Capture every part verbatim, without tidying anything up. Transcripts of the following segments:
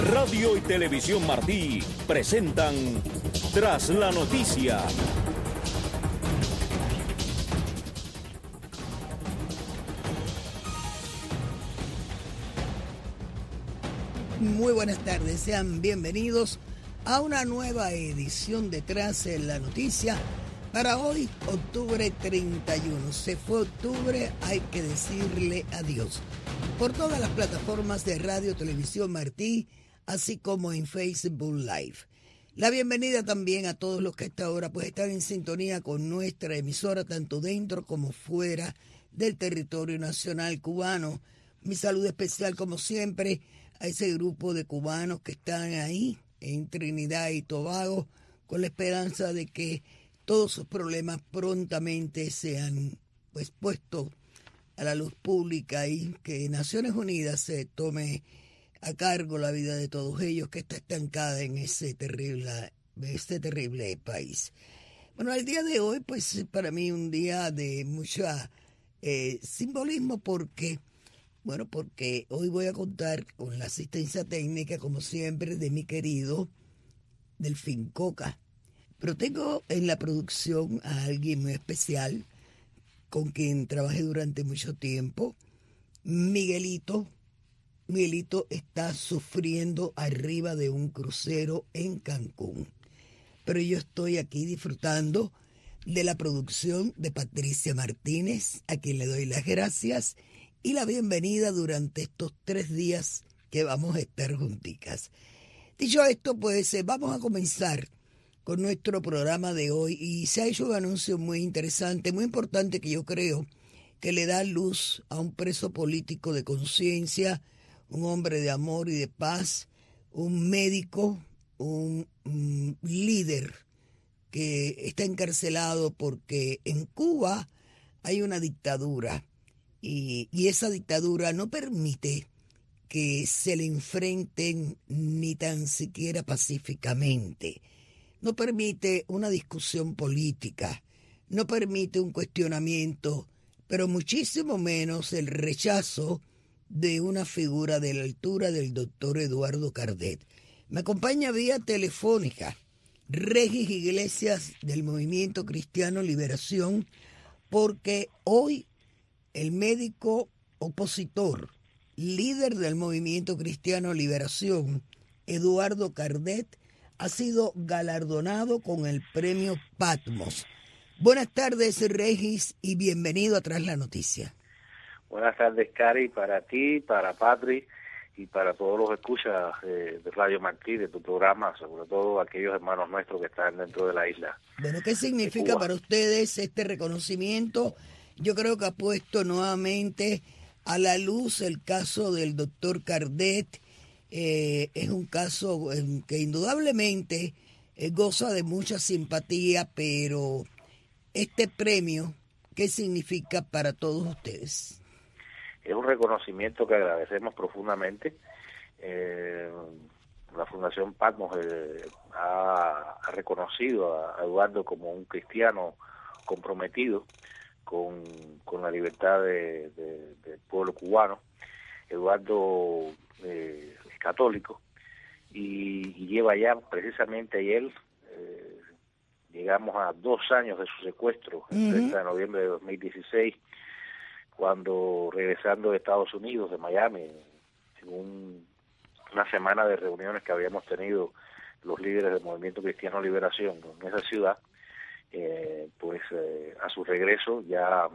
Radio y Televisión Martí presentan Tras la Noticia. Muy buenas tardes, sean bienvenidos a una nueva edición de Tras la Noticia. Para hoy, octubre treinta y uno. Se fue octubre, hay que decirle adiós. Por todas las plataformas de Radio Televisión Martí, así como en Facebook Live. La bienvenida también a todos los que a esta hora pues están en sintonía con nuestra emisora, tanto dentro como fuera del territorio nacional cubano. Mi saludo especial, como siempre, a ese grupo de cubanos que están ahí en Trinidad y Tobago, con la esperanza de que todos sus problemas prontamente sean pues puestos a la luz pública y que Naciones Unidas se tome a cargo la vida de todos ellos, que está estancada en ese terrible, este terrible país. Bueno, el día de hoy, pues para mí un día de mucho eh, simbolismo porque, bueno, porque hoy voy a contar con la asistencia técnica, como siempre, de mi querido Delfín Coca. Pero tengo en la producción a alguien muy especial, con quien trabajé durante mucho tiempo, Miguelito. Miguelito está sufriendo arriba de un crucero en Cancún. Pero yo estoy aquí disfrutando de la producción de Patricia Martínez, a quien le doy las gracias y la bienvenida durante estos tres días que vamos a estar junticas. Dicho esto, pues eh, vamos a comenzar con nuestro programa de hoy y se ha hecho un anuncio muy interesante, muy importante, que yo creo que le da luz a un preso político de conciencia, un hombre de amor y de paz, un médico, un, un líder que está encarcelado porque en Cuba hay una dictadura y, y esa dictadura no permite que se le enfrenten ni tan siquiera pacíficamente. No permite una discusión política, no permite un cuestionamiento, pero muchísimo menos el rechazo de una figura de la altura del doctor Eduardo Cardet. Me acompaña vía telefónica Regis Iglesias del Movimiento Cristiano Liberación, porque hoy el médico opositor, líder del Movimiento Cristiano Liberación, Eduardo Cardet, ha sido galardonado con el premio Patmos. Buenas tardes, Regis, y bienvenido a Tras la Noticia. Buenas tardes, Cari, para ti, para Patri y para todos los escuchas eh, de Radio Martí, de tu programa, sobre todo aquellos hermanos nuestros que están dentro de la isla. Bueno, ¿qué significa para ustedes este reconocimiento? Yo creo que ha puesto nuevamente a la luz el caso del doctor Cardet. Eh, es un caso eh, que indudablemente eh, goza de mucha simpatía, pero este premio, ¿qué significa para todos ustedes? Es un reconocimiento que agradecemos profundamente. Eh, la Fundación Patmos eh, ha, ha reconocido a, a Eduardo como un cristiano comprometido con, con la libertad de, de, del pueblo cubano. Eduardo eh, es católico y, y lleva ya precisamente ayer, eh, llegamos a dos años de su secuestro, el uh-huh. treinta de noviembre de dos mil dieciséis, cuando regresando de Estados Unidos, de Miami, en un, una semana de reuniones que habíamos tenido los líderes del Movimiento Cristiano Liberación en esa ciudad, eh, pues eh, a su regreso, ya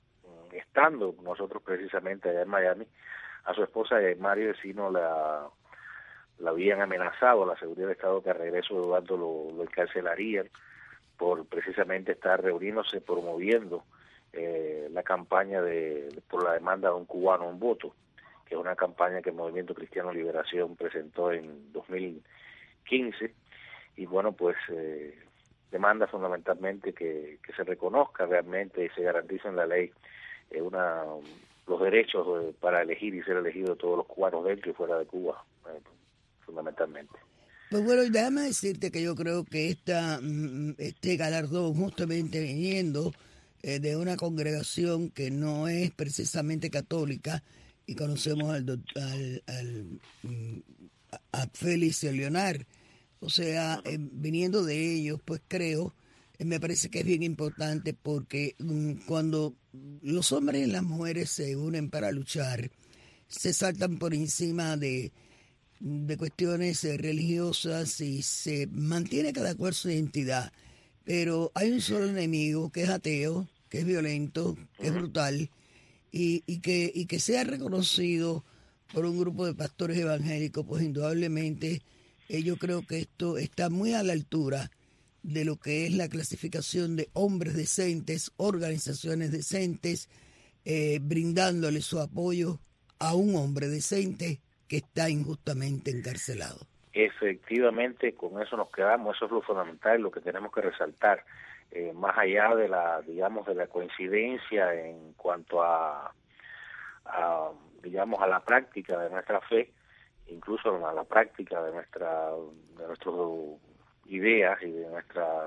estando nosotros precisamente allá en Miami, a su esposa Mario Vecino la, la habían amenazado a la seguridad de Estado que a regreso Eduardo lo, lo encarcelarían por precisamente estar reuniéndose, promoviendo eh, la campaña de, de por la demanda de un cubano un voto, que es una campaña que el Movimiento Cristiano Liberación presentó en dos mil quince, y bueno, pues eh, demanda fundamentalmente que, que se reconozca realmente y se garantice en la ley eh, una los derechos eh, para elegir y ser elegidos todos los cubanos dentro y fuera de Cuba, eh, fundamentalmente. Pues bueno, déjame decirte que yo creo que esta, este galardón, justamente viniendo eh, de una congregación que no es precisamente católica, y conocemos al, al, al a Félix y Leonard. O sea, eh, viniendo de ellos, pues creo, eh, me parece que es bien importante porque um, cuando los hombres y las mujeres se unen para luchar, se saltan por encima de, de cuestiones eh, religiosas y se mantiene cada cual su identidad. Pero hay un solo enemigo que es ateo, que es violento, que es brutal, y, y, que, y que sea reconocido por un grupo de pastores evangélicos, pues indudablemente eh, yo creo que esto está muy a la altura de lo que es la clasificación de hombres decentes, organizaciones decentes, eh, brindándole su apoyo a un hombre decente que está injustamente encarcelado. Efectivamente, con eso nos quedamos, eso es lo fundamental, lo que tenemos que resaltar, eh, más allá de la, digamos, de la coincidencia en cuanto a, a, digamos, a la práctica de nuestra fe, incluso a la práctica de nuestra, de nuestras ideas y de nuestra,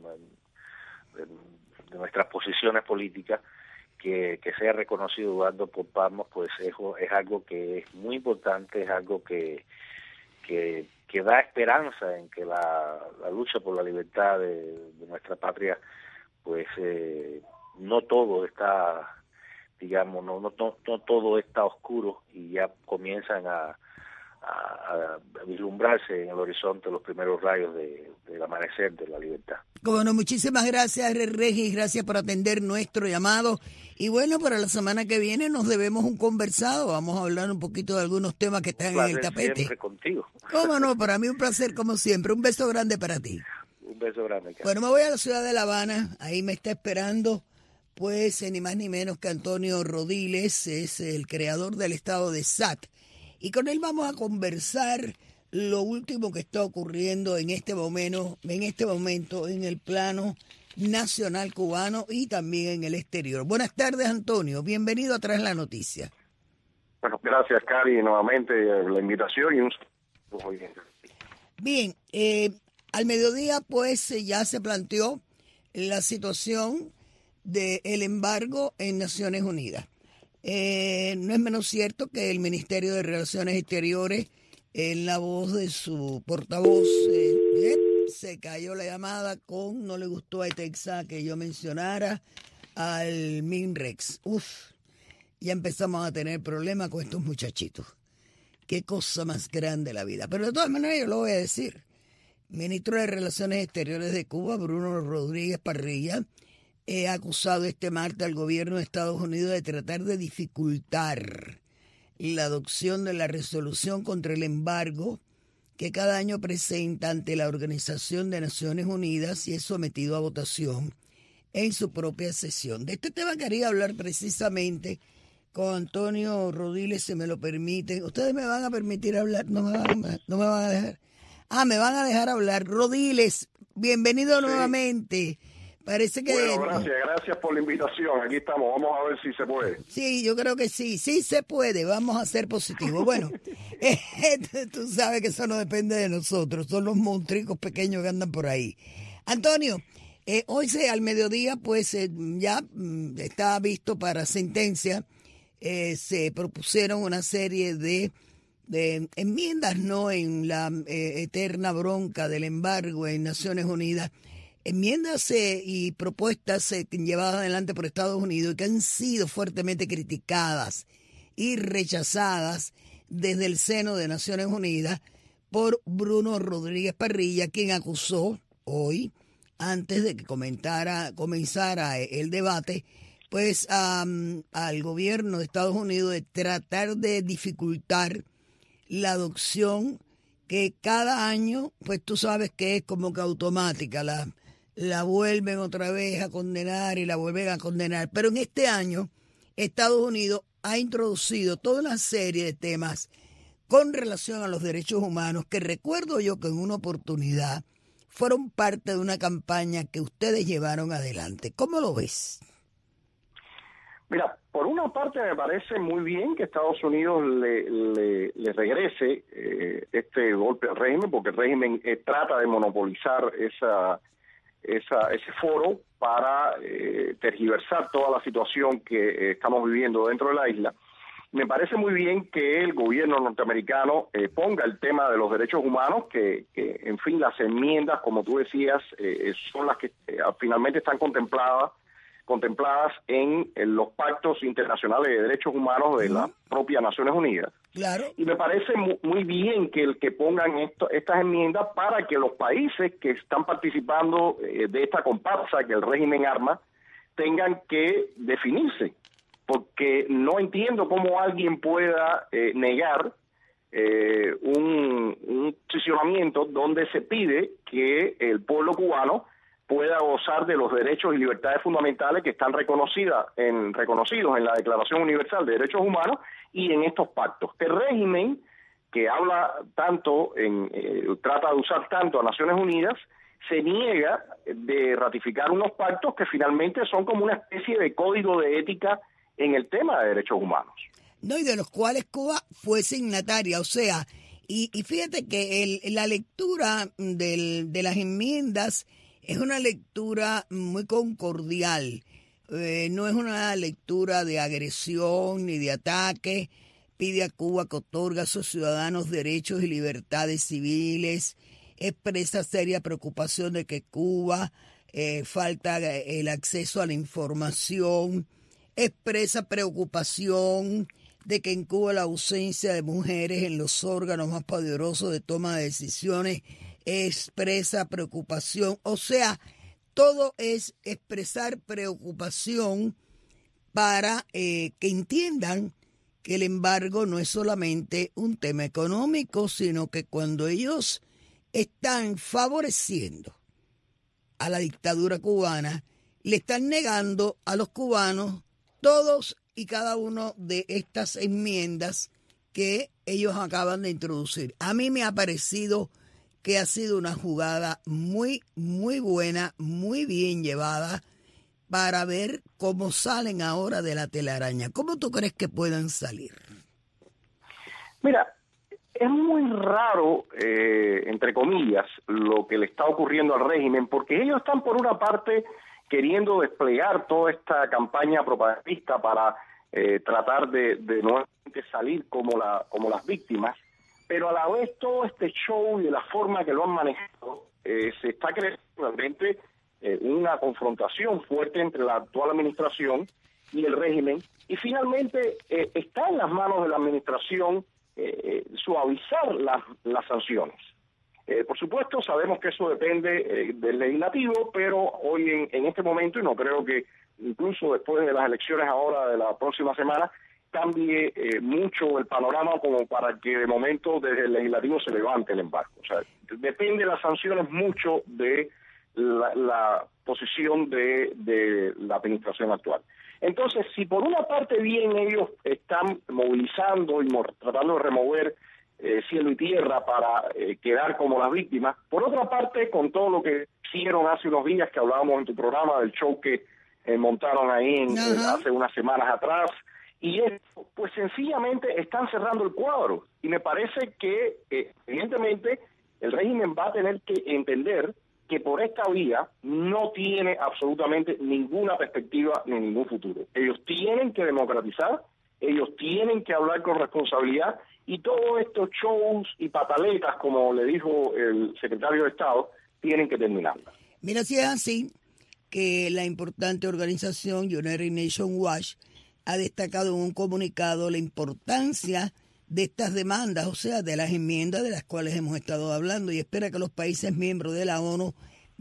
de, de nuestras posiciones políticas, que, que sea reconocido Eduardo por Patmos, pues es, es algo que es muy importante, es algo que Que, que da esperanza en que la, la lucha por la libertad de, de nuestra patria, pues eh, no todo está, digamos, no, no, no, no todo está oscuro y ya comienzan a, a, a vislumbrarse en el horizonte los primeros rayos de, del amanecer de la libertad. Como no, muchísimas gracias, Regis, gracias por atender nuestro llamado. Y bueno, para la semana que viene nos debemos un conversado, vamos a hablar un poquito de algunos temas que están en el tapete. Siempre contigo. Cómo no, para mí un placer como siempre. Un beso grande para ti. Un beso grande. Carlos. Bueno, me voy a la ciudad de La Habana, ahí me está esperando, pues, ni más ni menos que Antonio Rodiles, es el creador del estado de S A T. Y con él vamos a conversar lo último que está ocurriendo en este momento, en este momento en el plano nacional cubano y también en el exterior. Buenas tardes, Antonio. Bienvenido a Tras la Noticia. Bueno, gracias, Cari, nuevamente la invitación y un Bien, eh, al mediodía, pues, ya se planteó la situación del embargo en Naciones Unidas. Eh, no es menos cierto que el Ministerio de Relaciones Exteriores, en la voz de su portavoz, eh, eh, se cayó la llamada con no le gustó a Texas que yo mencionara al MINREX. Uf, ya empezamos a tener problemas con estos muchachitos. Qué cosa más grande la vida. Pero de todas maneras yo lo voy a decir. Ministro de Relaciones Exteriores de Cuba, Bruno Rodríguez Parrilla, he acusado este martes al gobierno de Estados Unidos de tratar de dificultar la adopción de la resolución contra el embargo que cada año presenta ante la Organización de Naciones Unidas y es sometido a votación en su propia sesión. De este tema quería hablar precisamente con Antonio Rodiles, si me lo permiten. ¿Ustedes me van a permitir hablar? ¿No me van, no me van a dejar? Ah, me van a dejar hablar. Rodiles, bienvenido sí. nuevamente. Parece que... Bueno, gracias, gracias por la invitación. Aquí estamos, vamos a ver si se puede. Sí, yo creo que sí, sí se puede, vamos a ser positivos. Bueno, eh, tú sabes que eso no depende de nosotros, son los monstruos pequeños que andan por ahí. Antonio, eh, hoy se, al mediodía, pues eh, ya mm, está visto para sentencia, eh, se propusieron una serie de, de enmiendas, ¿no?, en la eh, eterna bronca del embargo en Naciones Unidas. Enmiendas eh, y propuestas eh, llevadas adelante por Estados Unidos y que han sido fuertemente criticadas y rechazadas desde el seno de Naciones Unidas por Bruno Rodríguez Parrilla, quien acusó hoy, antes de que comentara, comenzara el debate, pues um, al gobierno de Estados Unidos de tratar de dificultar la adopción que cada año, pues tú sabes que es como que automática, la la vuelven otra vez a condenar y la vuelven a condenar. Pero en este año, Estados Unidos ha introducido toda una serie de temas con relación a los derechos humanos que recuerdo yo que en una oportunidad fueron parte de una campaña que ustedes llevaron adelante. ¿Cómo lo ves? Mira, por una parte me parece muy bien que Estados Unidos le, le, le regrese eh, este golpe al régimen, porque el régimen eh, trata de monopolizar esa... Esa, ese foro para eh, tergiversar toda la situación que eh, estamos viviendo dentro de la isla. Me parece muy bien que el gobierno norteamericano eh, ponga el tema de los derechos humanos, que, que en fin, las enmiendas, como tú decías, eh, son las que eh, finalmente están contempladas contempladas en, en los pactos internacionales de derechos humanos de las propias Naciones Unidas. Claro. Y me parece muy, muy bien que el que pongan esto, estas enmiendas para que los países que están participando eh, de esta comparsa que el régimen arma tengan que definirse, porque no entiendo cómo alguien pueda eh, negar eh, un, un posicionamiento donde se pide que el pueblo cubano pueda gozar de los derechos y libertades fundamentales que están reconocidas en, reconocidos en la Declaración Universal de Derechos Humanos y en estos pactos. El régimen que habla tanto, en, eh, trata de usar tanto a Naciones Unidas, se niega de ratificar unos pactos que finalmente son como una especie de código de ética en el tema de derechos humanos. No, y de los cuales Cuba fue signataria, o sea, y, y fíjate que el, la lectura del, de las enmiendas es una lectura muy concordial, eh, no es una lectura de agresión ni de ataque. Pide a Cuba que otorgue a sus ciudadanos derechos y libertades civiles, expresa seria preocupación de que Cuba eh, falta el acceso a la información, expresa preocupación de que en Cuba la ausencia de mujeres en los órganos más poderosos de toma de decisiones expresa preocupación. O sea, todo es expresar preocupación para eh, que entiendan que el embargo no es solamente un tema económico, sino que cuando ellos están favoreciendo a la dictadura cubana, le están negando a los cubanos todos y cada uno de estas enmiendas que ellos acaban de introducir. A mí me ha parecido que ha sido una jugada muy, muy buena, muy bien llevada para ver cómo salen ahora de la telaraña. ¿Cómo tú crees que puedan salir? Mira, es muy raro, eh, entre comillas, lo que le está ocurriendo al régimen, porque ellos están por una parte queriendo desplegar toda esta campaña propagandista para eh, tratar de, de nuevamente salir como, la, como las víctimas, pero a la vez todo este show y de la forma que lo han manejado, eh, se está creando realmente eh, una confrontación fuerte entre la actual administración y el régimen, y finalmente eh, está en las manos de la administración eh, eh, suavizar las, las sanciones. Eh, por supuesto, sabemos que eso depende eh, del legislativo, pero hoy en, en este momento, y no creo que incluso después de las elecciones ahora de la próxima semana, cambie eh, mucho el panorama como para que de momento desde el legislativo se levante el embargo. O sea, depende de las sanciones mucho de la, la posición de, de la administración actual. Entonces, si por una parte bien ellos están movilizando y tratando de remover eh, cielo y tierra para eh, quedar como las víctimas, por otra parte, con todo lo que hicieron hace unos días que hablábamos en tu programa del show que eh, montaron ahí en, eh, hace unas semanas atrás, y esto, pues sencillamente están cerrando el cuadro. Y me parece que, eh, evidentemente, el régimen va a tener que entender que por esta vía no tiene absolutamente ninguna perspectiva ni ningún futuro. Ellos tienen que democratizar, ellos tienen que hablar con responsabilidad, y todos estos shows y pataletas, como le dijo el secretario de Estado, tienen que terminar. Mira, si es así, que la importante organización United Nations Watch ha destacado en un comunicado la importancia de estas demandas, o sea, de las enmiendas de las cuales hemos estado hablando, y espera que los países miembros de la ONU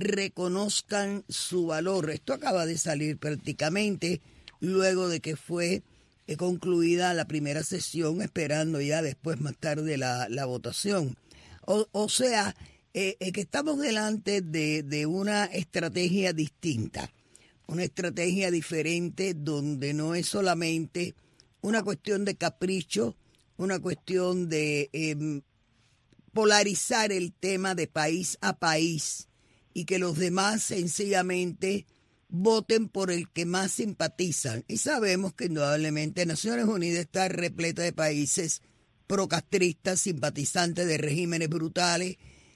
reconozcan su valor. Esto acaba de salir prácticamente luego de que fue eh, concluida la primera sesión, esperando ya después más tarde la, la votación. O, o sea, eh, eh, que estamos delante de, de una estrategia distinta. Una estrategia diferente donde no es solamente una cuestión de capricho, una cuestión de eh, polarizar el tema de país a país y que los demás sencillamente voten por el que más simpatizan. Y sabemos que indudablemente Naciones Unidas está repleta de países procastristas, simpatizantes de regímenes brutales,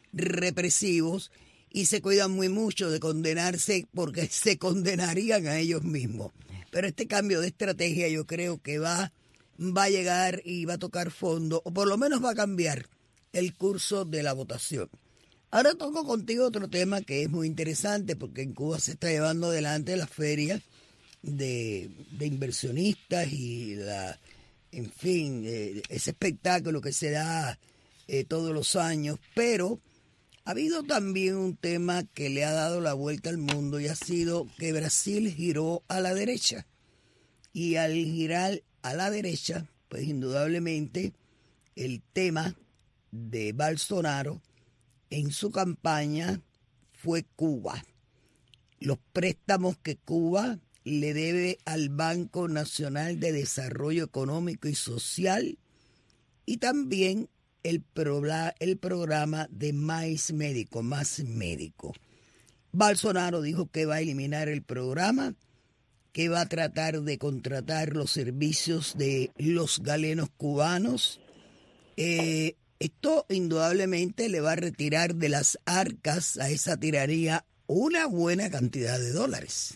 represivos, y se cuidan muy mucho de condenarse porque se condenarían a ellos mismos. Pero este cambio de estrategia yo creo que va va a llegar y va a tocar fondo, o por lo menos va a cambiar el curso de la votación. Ahora toco contigo otro tema que es muy interesante, porque en Cuba se está llevando adelante la feria de, de inversionistas y la, en fin, eh, ese espectáculo que se da eh, todos los años, pero ha habido también un tema que le ha dado la vuelta al mundo y ha sido que Brasil giró a la derecha. Y al girar a la derecha, pues indudablemente el tema de Bolsonaro en su campaña fue Cuba. Los préstamos que Cuba le debe al Banco Nacional de Desarrollo Económico y Social y también el, pro, el programa de Más Médico, Más Médico. Bolsonaro dijo que va a eliminar el programa, que va a tratar de contratar los servicios de los galenos cubanos. Eh, esto indudablemente le va a retirar de las arcas a esa tiranía una buena cantidad de dólares.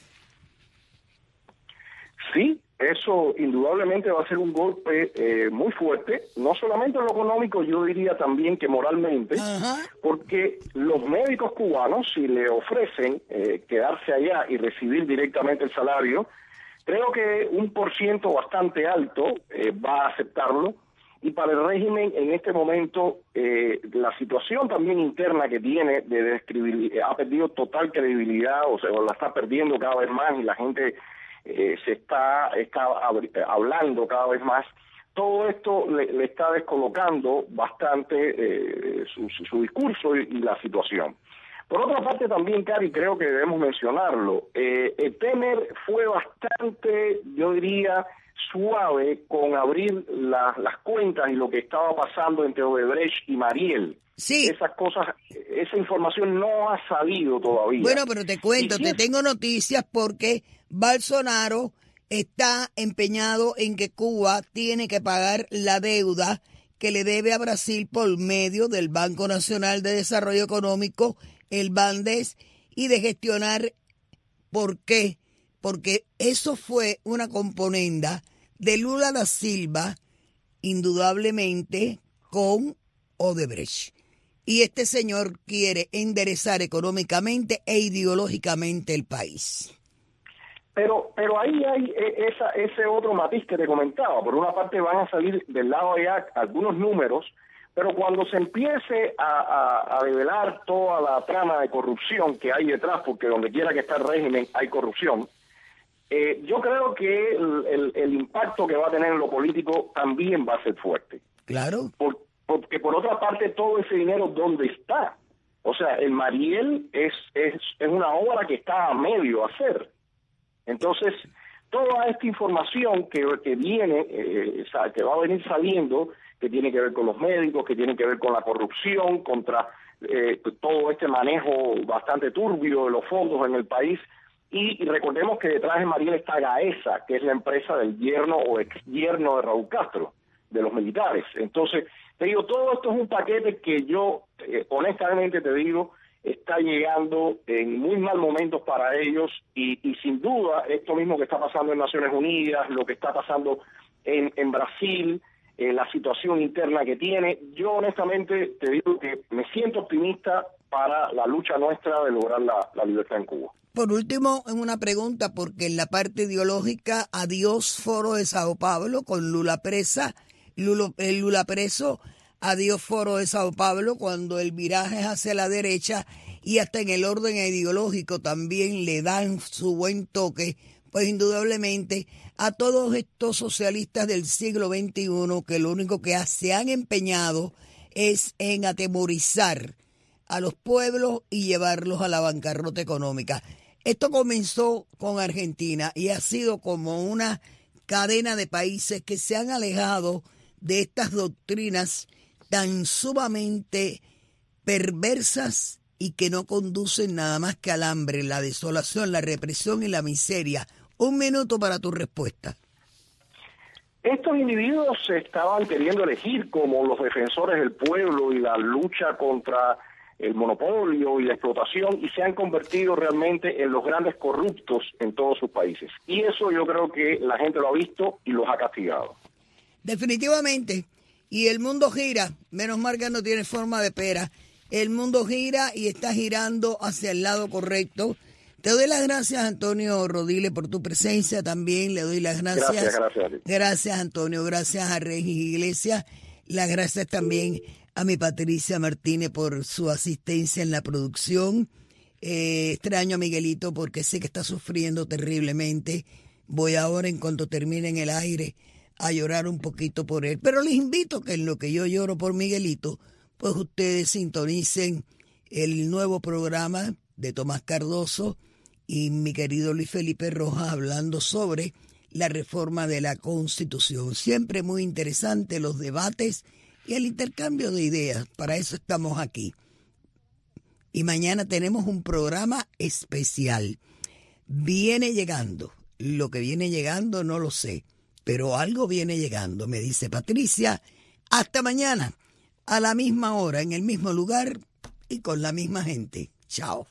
Sí, eso indudablemente va a ser un golpe eh, muy fuerte, no solamente en lo económico, yo diría también que moralmente, Ajá. porque los médicos cubanos, si le ofrecen eh, quedarse allá y recibir directamente el salario, creo que un por ciento bastante alto eh, va a aceptarlo, y para el régimen en este momento eh, la situación también interna que tiene de descredibilidad, ha perdido total credibilidad, o sea, la está perdiendo cada vez más y la gente eh, se está, está hablando cada vez más. Todo esto le, le está descolocando bastante eh, su, su, su discurso y, y la situación. Por otra parte también, Cari, creo que debemos mencionarlo, eh, el Temer fue bastante, yo diría, suave con abrir la, las cuentas y lo que estaba pasando entre Odebrecht y Mariel. Sí. Esas cosas, esa información no ha salido todavía. Bueno, pero te cuento, te tengo noticias porque Bolsonaro está empeñado en que Cuba tiene que pagar la deuda que le debe a Brasil por medio del Banco Nacional de Desarrollo Económico, el BANDES, y de gestionar. ¿Por qué? Porque eso fue una componenda de Lula da Silva, indudablemente, con Odebrecht. Y este señor quiere enderezar económicamente e ideológicamente el país. Pero pero ahí hay esa, ese otro matiz que te comentaba. Por una parte van a salir del lado de allá algunos números, pero cuando se empiece a, a, a revelar toda la trama de corrupción que hay detrás, porque donde quiera que está el régimen hay corrupción, eh, yo creo que el, el, el impacto que va a tener en lo político también va a ser fuerte. Claro. Por, porque por otra parte todo ese dinero, ¿dónde está? O sea, el Mariel es, es, es una obra que está a medio hacer. Entonces, toda esta información que, que viene, eh, que va a venir saliendo, que tiene que ver con los médicos, que tiene que ver con la corrupción, contra eh, todo este manejo bastante turbio de los fondos en el país, y, y recordemos que detrás de Mariel está Gaesa, que es la empresa del yerno o ex yerno de Raúl Castro, de los militares. Entonces, te digo, todo esto es un paquete que yo, eh, honestamente te digo, está llegando en muy mal momentos para ellos, y, y sin duda esto mismo que está pasando en Naciones Unidas, lo que está pasando en, en Brasil, eh, la situación interna que tiene, yo honestamente te digo que me siento optimista para la lucha nuestra de lograr la, la libertad en Cuba. Por último, en una pregunta, porque en la parte ideológica, adiós Foro de Sao Paulo con Lula presa, Lula, el Lula preso, adiós Foro de Sao Paulo, cuando el viraje es hacia la derecha y hasta en el orden ideológico también le dan su buen toque, pues indudablemente a todos estos socialistas del siglo veintiuno que lo único que se han empeñado es en atemorizar a los pueblos y llevarlos a la bancarrota económica. Esto comenzó con Argentina y ha sido como una cadena de países que se han alejado de estas doctrinas tan sumamente perversas y que no conducen nada más que al hambre, la desolación, la represión y la miseria. Un minuto para tu respuesta. Estos individuos se estaban queriendo elegir como los defensores del pueblo y la lucha contra el monopolio y la explotación, y se han convertido realmente en los grandes corruptos en todos sus países. Y eso yo creo que la gente lo ha visto y los ha castigado. Definitivamente. Y el mundo gira, menos mal que no tiene forma de pera. El mundo gira y está girando hacia el lado correcto. Te doy las gracias, Antonio Rodile, por tu presencia. También le doy las gracias. Gracias, gracias a ti. Gracias, Antonio. Gracias a Regis Iglesias. Las gracias también a mi Patricia Martínez por su asistencia en la producción. Eh, extraño a Miguelito porque sé que está sufriendo terriblemente. Voy ahora, en cuanto termine en el aire, a llorar un poquito por él. Pero les invito que en lo que yo lloro por Miguelito, pues ustedes sintonicen el nuevo programa de Tomás Cardoso y mi querido Luis Felipe Rojas hablando sobre la reforma de la Constitución. Siempre muy interesante los debates y el intercambio de ideas. Para eso estamos aquí. Y mañana tenemos un programa especial. Viene llegando. Lo que viene llegando no lo sé, pero algo viene llegando, me dice Patricia. Hasta mañana, a la misma hora, en el mismo lugar y con la misma gente. Chao.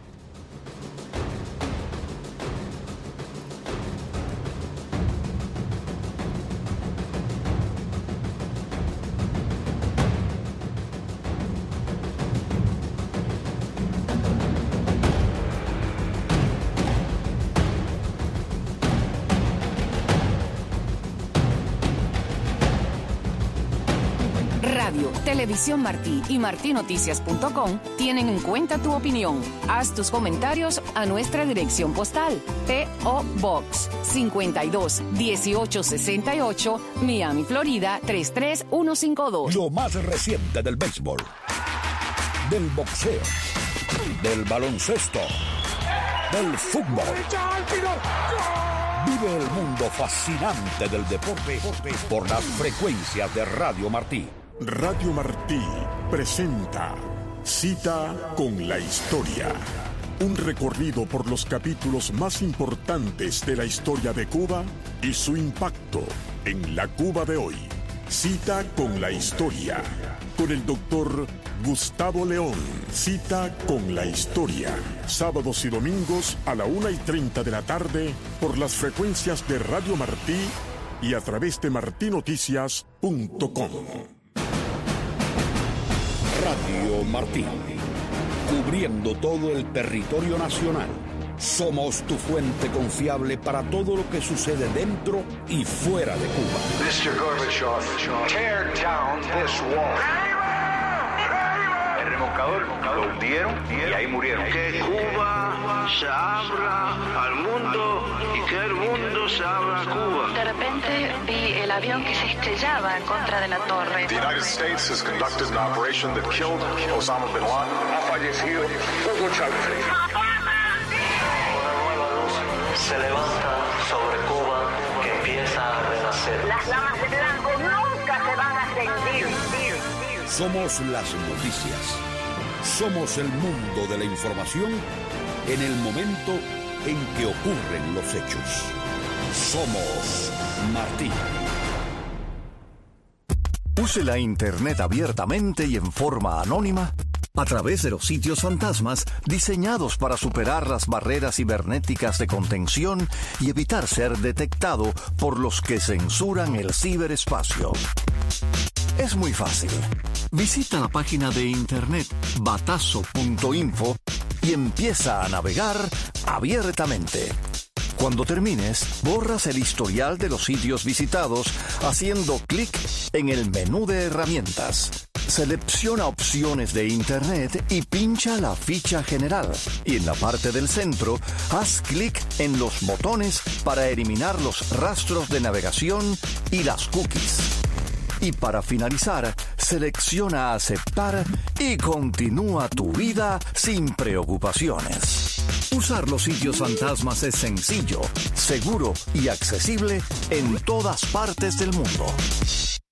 Radio, Televisión Martí y martí noticias punto com tienen en cuenta tu opinión. Haz tus comentarios a nuestra dirección postal. P O. Box cincuenta y dos dieciocho sesenta y ocho, Miami, Florida tres tres uno cinco dos. Lo más reciente del béisbol, del boxeo, del baloncesto, del fútbol. Vive el mundo fascinante del deporte por las frecuencias de Radio Martí. Radio Martí presenta Cita con la Historia. Un recorrido por los capítulos más importantes de la historia de Cuba y su impacto en la Cuba de hoy. Cita con la Historia. Con el doctor Gustavo León. Cita con la Historia. Sábados y domingos a la una y treinta de la tarde por las frecuencias de Radio Martí y a través de martí noticias punto com. Radio Martí, cubriendo todo el territorio nacional. Somos tu fuente confiable para todo lo que sucede dentro y fuera de Cuba. mister Gorbachev, tear down this wall. El remolcador lo hundieron y ahí murieron. Que Cuba se abra al mundo y que el mundo se abra a Cuba. De repente vi el avión que se estrellaba en contra de la torre. The United States has conducted an operation that killed Osama bin Laden. Ha fallecido Hugo Chávez. Una nueva luz se levanta sobre Cuba que empieza a renacer. Las llamas de blanco nunca se van a extinguir. Somos las noticias. Somos el mundo de la información en el momento en que ocurren los hechos. Somos Martí. Use la Internet abiertamente y en forma anónima a través de los sitios fantasmas diseñados para superar las barreras cibernéticas de contención y evitar ser detectado por los que censuran el ciberespacio. Es muy fácil. Visita la página de internet batazo punto info y empieza a navegar abiertamente. Cuando termines, borras el historial de los sitios visitados haciendo clic en el menú de herramientas. Selecciona opciones de Internet y pincha la ficha general. Y en la parte del centro, haz clic en los botones para eliminar los rastros de navegación y las cookies. Y para finalizar, selecciona aceptar y continúa tu vida sin preocupaciones. Usar los sitios fantasmas es sencillo, seguro y accesible en todas partes del mundo.